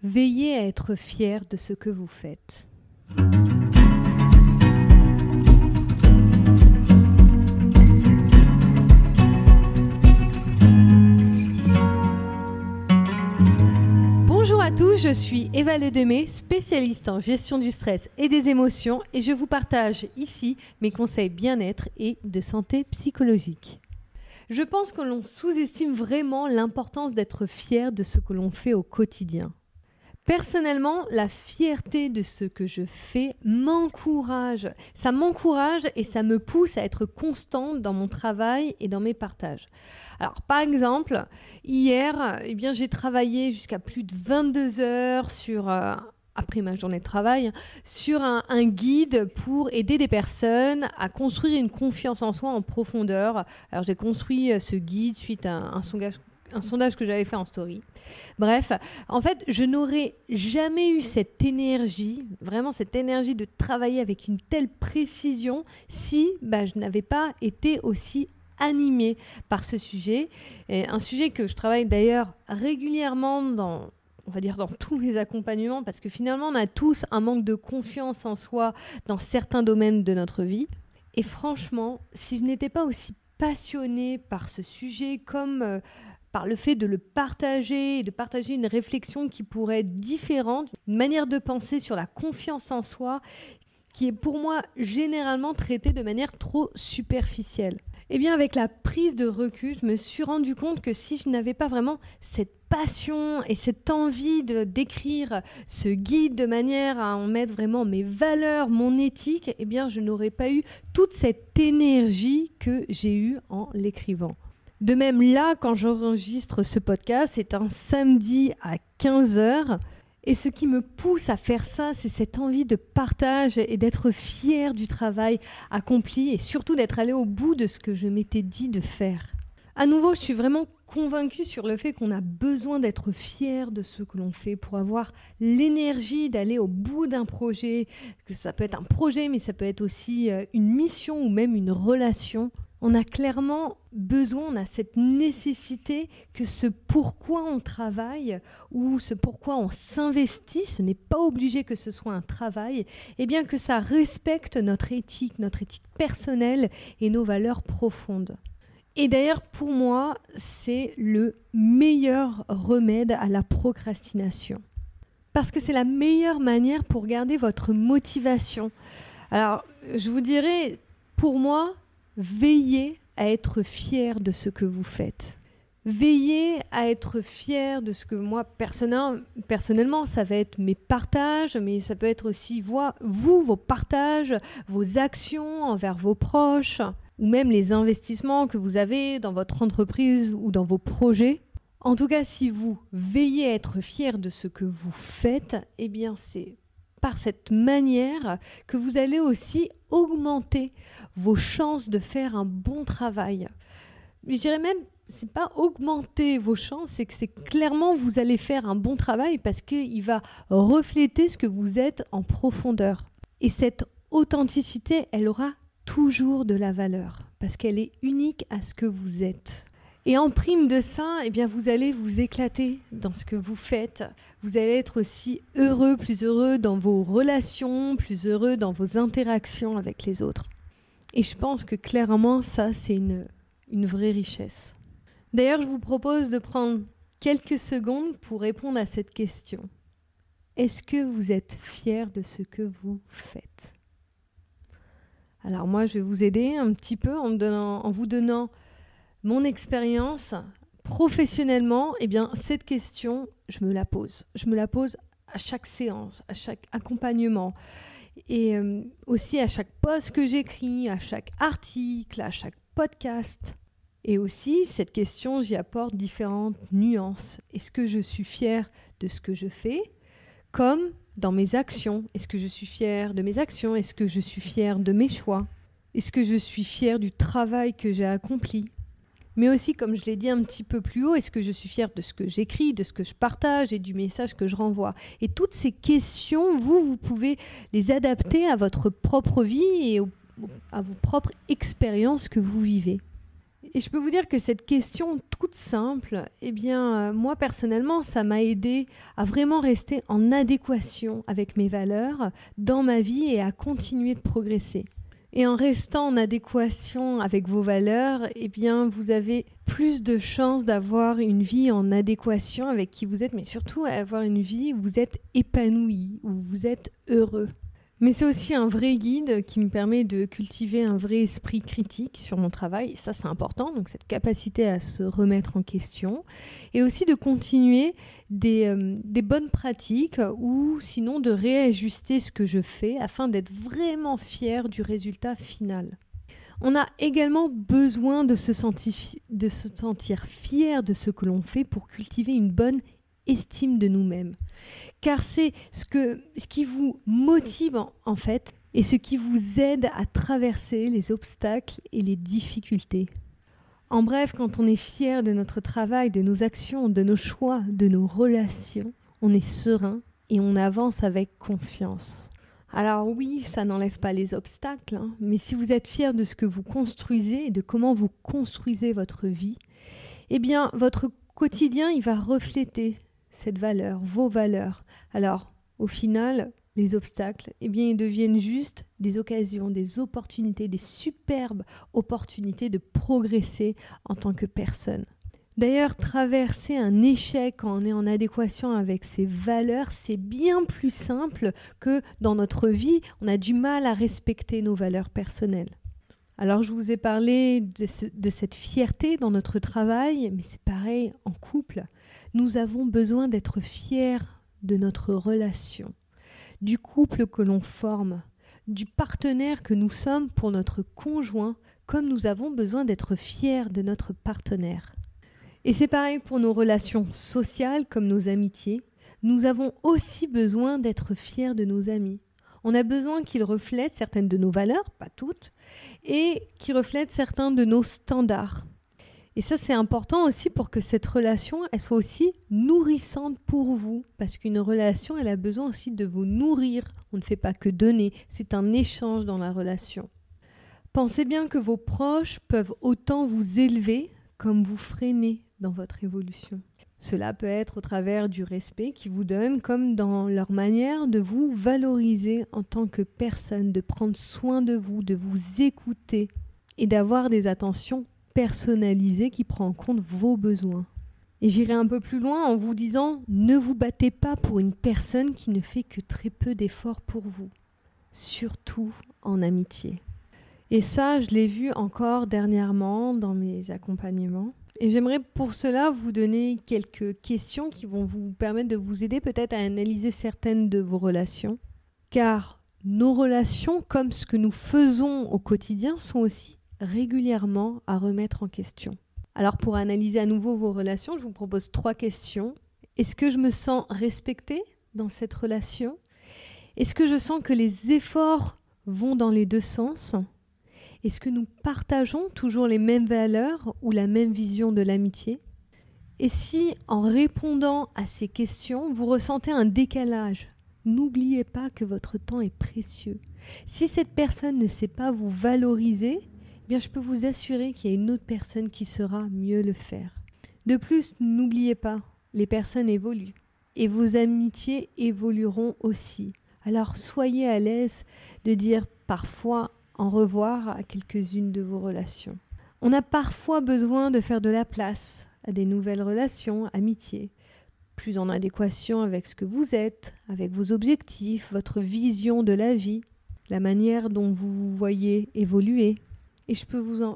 Veillez à être fier de ce que vous faites. Bonjour à tous, je suis Eva Ledemé, spécialiste en gestion du stress et des émotions, et je vous partage ici mes conseils bien-être et de santé psychologique. Je pense que l'on sous-estime vraiment l'importance d'être fier de ce que l'on fait au quotidien. Personnellement, la fierté de ce que je fais m'encourage. Ça m'encourage et ça me pousse à être constante dans mon travail et dans mes partages. Alors, par exemple, hier, j'ai travaillé jusqu'à plus de 22 heures après ma journée de travail, sur un guide pour aider des personnes à construire une confiance en soi en profondeur. Alors, j'ai construit ce guide suite à un sondage que j'avais fait en story. Bref, en fait, je n'aurais jamais eu cette énergie, vraiment cette énergie de travailler avec une telle précision si je n'avais pas été aussi animée par ce sujet. Et un sujet que je travaille d'ailleurs régulièrement dans tous mes accompagnements, parce que finalement, on a tous un manque de confiance en soi dans certains domaines de notre vie. Et franchement, si je n'étais pas aussi passionnée par ce sujet comme par le fait de le partager et de partager une réflexion qui pourrait être différente, une manière de penser sur la confiance en soi qui est pour moi généralement traitée de manière trop superficielle. Eh bien, avec la prise de recul, je me suis rendu compte que si je n'avais pas vraiment cette passion et cette envie d'écrire ce guide de manière à en mettre vraiment mes valeurs, mon éthique, eh bien, je n'aurais pas eu toute cette énergie que j'ai eue en l'écrivant. De même, là, quand j'enregistre ce podcast, c'est un samedi à 15h. Et ce qui me pousse à faire ça, c'est cette envie de partage et d'être fière du travail accompli et surtout d'être allée au bout de ce que je m'étais dit de faire. À nouveau, je suis vraiment convaincue sur le fait qu'on a besoin d'être fier de ce que l'on fait pour avoir l'énergie d'aller au bout d'un projet. Ça peut être un projet, mais ça peut être aussi une mission ou même une relation. On a clairement besoin, on a cette nécessité que ce pourquoi on travaille ou ce pourquoi on s'investit, ce n'est pas obligé que ce soit un travail, et bien que ça respecte notre éthique personnelle et nos valeurs profondes. Et d'ailleurs, pour moi, c'est le meilleur remède à la procrastination. Parce que c'est la meilleure manière pour garder votre motivation. Alors, je vous dirais, pour moi, veillez à être fier de ce que vous faites. Veillez à être fier de ce que moi, personnellement, ça va être mes partages, mais ça peut être aussi vos partages, vos actions envers vos proches, ou même les investissements que vous avez dans votre entreprise ou dans vos projets. En tout cas, si vous veillez à être fier de ce que vous faites, eh bien c'est par cette manière que vous allez aussi augmenter vos chances de faire un bon travail. Je dirais même, c'est pas augmenter vos chances, c'est que c'est clairement vous allez faire un bon travail parce qu'il va refléter ce que vous êtes en profondeur. Et cette authenticité, elle aura toujours de la valeur parce qu'elle est unique à ce que vous êtes. Et en prime de ça, eh bien, vous allez vous éclater dans ce que vous faites. Vous allez être aussi heureux, plus heureux dans vos relations, plus heureux dans vos interactions avec les autres. Et je pense que clairement, ça, c'est une vraie richesse. D'ailleurs, je vous propose de prendre quelques secondes pour répondre à cette question. Est-ce que vous êtes fier de ce que vous faites ? Alors moi, je vais vous aider un petit peu en vous donnant mon expérience professionnellement. Eh bien, cette question, je me la pose. Je me la pose à chaque séance, à chaque accompagnement et aussi à chaque post que j'écris, à chaque article, à chaque podcast. Et aussi, cette question, j'y apporte différentes nuances. Est-ce que je suis fière de ce que je fais ? Comme dans mes actions. Est-ce que je suis fière de mes actions ? Est-ce que je suis fière de mes choix ? Est-ce que je suis fière du travail que j'ai accompli ? Mais aussi, comme je l'ai dit un petit peu plus haut, est-ce que je suis fière de ce que j'écris, de ce que je partage et du message que je renvoie ? Et toutes ces questions, vous pouvez les adapter à votre propre vie et à vos propres expériences que vous vivez. Et je peux vous dire que cette question toute simple, moi personnellement, ça m'a aidé à vraiment rester en adéquation avec mes valeurs dans ma vie et à continuer de progresser. Et en restant en adéquation avec vos valeurs, vous avez plus de chances d'avoir une vie en adéquation avec qui vous êtes, mais surtout avoir une vie où vous êtes épanoui, où vous êtes heureux. Mais c'est aussi un vrai guide qui me permet de cultiver un vrai esprit critique sur mon travail. Et ça, c'est important, donc cette capacité à se remettre en question. Et aussi de continuer des bonnes pratiques ou sinon de réajuster ce que je fais afin d'être vraiment fier du résultat final. On a également besoin de se sentir fier de ce que l'on fait pour cultiver une bonne estime de nous-mêmes. Car c'est ce qui vous motive en fait et ce qui vous aide à traverser les obstacles et les difficultés. En bref, quand on est fier de notre travail, de nos actions, de nos choix, de nos relations, on est serein et on avance avec confiance. Alors oui, ça n'enlève pas les obstacles, mais si vous êtes fier de ce que vous construisez et de comment vous construisez votre vie, votre quotidien, il va refléter cette valeur, vos valeurs. Alors, au final, les obstacles, ils deviennent juste des occasions, des opportunités, des superbes opportunités de progresser en tant que personne. D'ailleurs, traverser un échec quand on est en adéquation avec ses valeurs, c'est bien plus simple que dans notre vie, on a du mal à respecter nos valeurs personnelles. Alors, je vous ai parlé de cette fierté dans notre travail, mais c'est pareil en couple. Nous avons besoin d'être fiers de notre relation, du couple que l'on forme, du partenaire que nous sommes pour notre conjoint, comme nous avons besoin d'être fiers de notre partenaire. Et c'est pareil pour nos relations sociales comme nos amitiés. Nous avons aussi besoin d'être fiers de nos amis. On a besoin qu'ils reflètent certaines de nos valeurs, pas toutes, et qu'ils reflètent certains de nos standards. Et ça, c'est important aussi pour que cette relation, elle soit aussi nourrissante pour vous. Parce qu'une relation, elle a besoin aussi de vous nourrir. On ne fait pas que donner, c'est un échange dans la relation. Pensez bien que vos proches peuvent autant vous élever comme vous freiner dans votre évolution. Cela peut être au travers du respect qu'ils vous donnent, comme dans leur manière de vous valoriser en tant que personne, de prendre soin de vous écouter et d'avoir des attentions personnalisé qui prend en compte vos besoins. Et j'irai un peu plus loin en vous disant ne vous battez pas pour une personne qui ne fait que très peu d'efforts pour vous, surtout en amitié. Et ça, je l'ai vu encore dernièrement dans mes accompagnements. Et j'aimerais pour cela vous donner quelques questions qui vont vous permettre de vous aider peut-être à analyser certaines de vos relations. Car nos relations, comme ce que nous faisons au quotidien, sont aussi régulièrement à remettre en question. Alors pour analyser à nouveau vos relations, je vous propose 3 questions. Est-ce que je me sens respectée dans cette relation ? Est-ce que je sens que les efforts vont dans les deux sens ? Est-ce que nous partageons toujours les mêmes valeurs ou la même vision de l'amitié ? Et si, en répondant à ces questions, vous ressentez un décalage, n'oubliez pas que votre temps est précieux. Si cette personne ne sait pas vous valoriser, je peux vous assurer qu'il y a une autre personne qui saura mieux le faire. De plus, n'oubliez pas, les personnes évoluent et vos amitiés évolueront aussi. Alors soyez à l'aise de dire parfois au revoir à quelques-unes de vos relations. On a parfois besoin de faire de la place à des nouvelles relations, amitiés, plus en adéquation avec ce que vous êtes, avec vos objectifs, votre vision de la vie, la manière dont vous vous voyez évoluer. Et je peux vous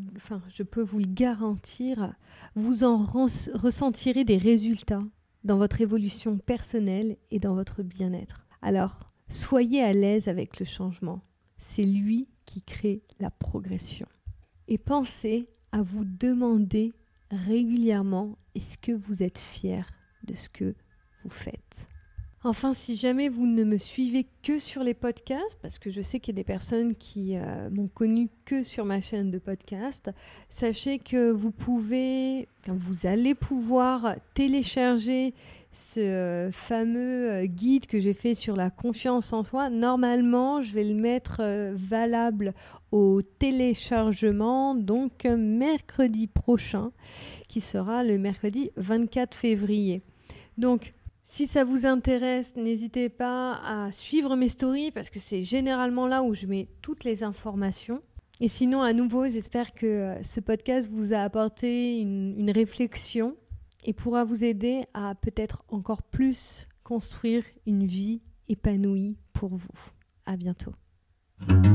le garantir, vous en ressentirez des résultats dans votre évolution personnelle et dans votre bien-être. Alors, soyez à l'aise avec le changement. C'est lui qui crée la progression. Et pensez à vous demander régulièrement, est-ce que vous êtes fier de ce que vous faites ? Enfin, si jamais vous ne me suivez que sur les podcasts, parce que je sais qu'il y a des personnes qui m'ont connu que sur ma chaîne de podcast, sachez que vous allez pouvoir télécharger ce fameux guide que j'ai fait sur la confiance en soi, normalement, je vais le mettre valable au téléchargement, donc mercredi prochain, qui sera le mercredi 24 février. Donc, si ça vous intéresse, n'hésitez pas à suivre mes stories parce que c'est généralement là où je mets toutes les informations. Et sinon, à nouveau, j'espère que ce podcast vous a apporté une réflexion et pourra vous aider à peut-être encore plus construire une vie épanouie pour vous. À bientôt.